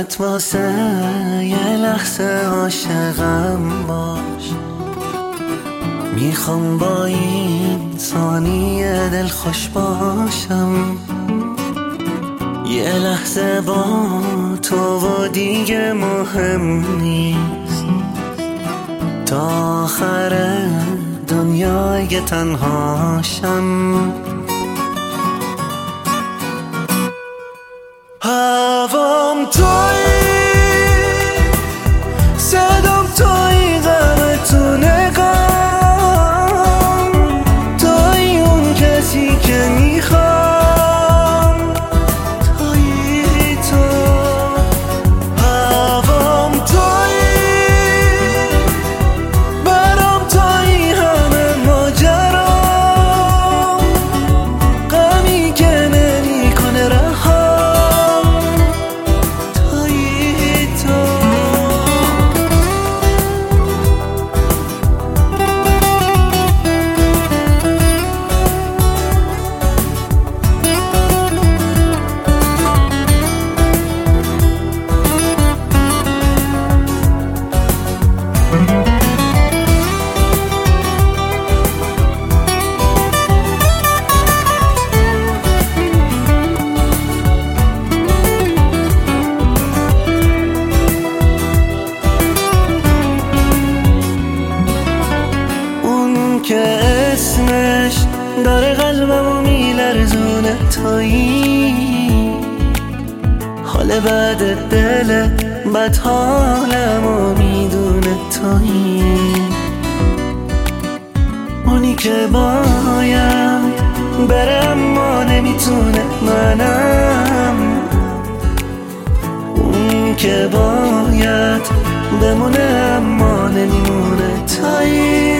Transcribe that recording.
فقط واسه یه لحظه عاشقم باش. میخوام با این ثانیه دل خوش باشم، یه لحظه با تو و دیگه مهم نیست. تا آخر دنیا اگه تنهاشم، هوام تویی، صدام تویی، غم تو نگام تویی، اون کسی که میخوام تویی تو. هوام تویی، برام تویی، همه ماجرام، غمی که نمیکنه رها که اسمش داره قلبمو میلرزونه تویی، حال بعد دل بد حالمو میدونه تویی، اونی که باید بره اما نمیتونه، منم اون که باید بمونه اما نمیمونه تویی.